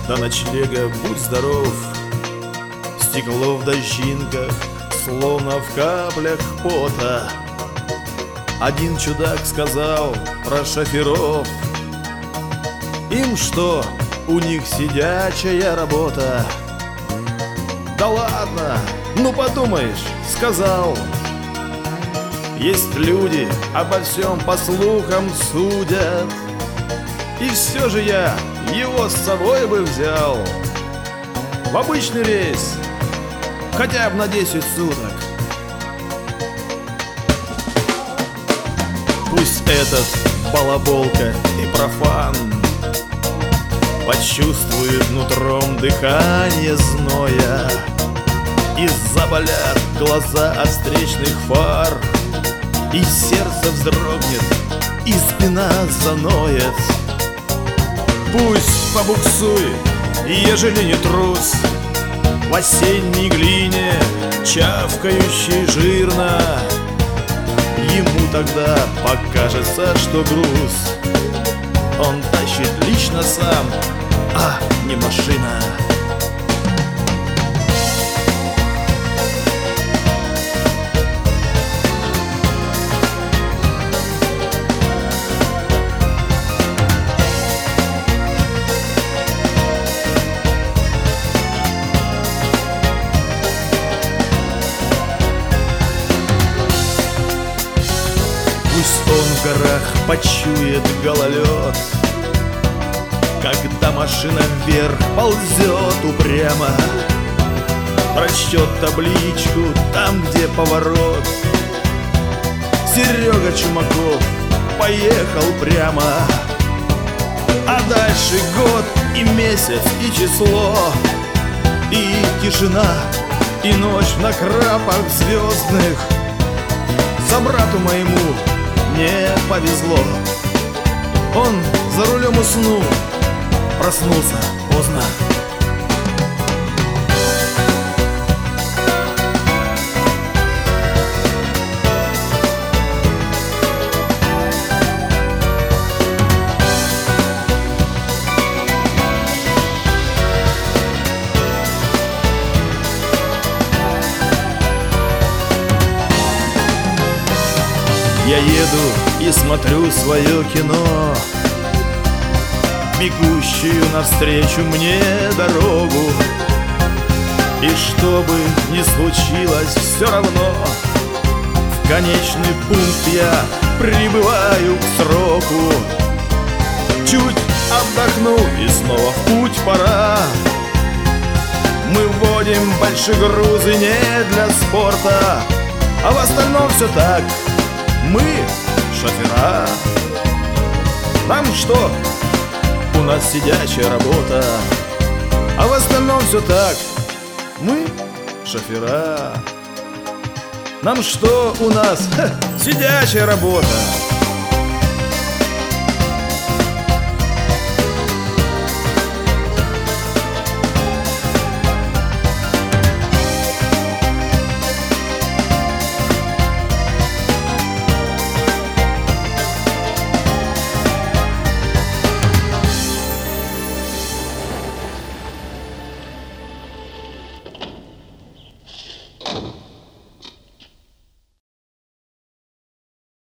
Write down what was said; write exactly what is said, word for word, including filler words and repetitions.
до ночлега будь здоров. Стекло в дождинках, словно в каплях пота. Один чудак сказал про шоферов: им что, у них сидячая работа? Да ладно, ну подумаешь, сказал. Есть люди, обо всем по слухам судят, и все же я его с собой бы взял в обычный рейс, хотя бы на десять суток. Пусть этот балаболка и профан почувствует нутром дыхание зноя, и заболят глаза от встречных фар, и сердце вздрогнет, и спина заноет. Пусть побуксует, ежели не трус, в осенней глине, чавкающей жирно. Ему тогда покажется, что груз он тащит лично сам, а не машина. Пусть он в горах почует гололед, когда машина вверх ползет упрямо, прочтет табличку там, где поворот. Серега Чумаков поехал прямо, а дальше год и месяц и число, и тишина, и ночь на крапах звездных. За брату моему не повезло, он за рулем уснул, проснулся поздно. Я еду и смотрю свое кино, бегущую навстречу мне дорогу. И что бы ни случилось, все равно в конечный пункт я прибываю к сроку. Чуть отдохну и снова в путь пора. Мы водим большие грузы не для спорта, а в остальном все так. Мы шофера. Нам что? У нас сидячая работа, а в остальном все так. Мы шофера. Нам что у нас? Ха, сидячая работа.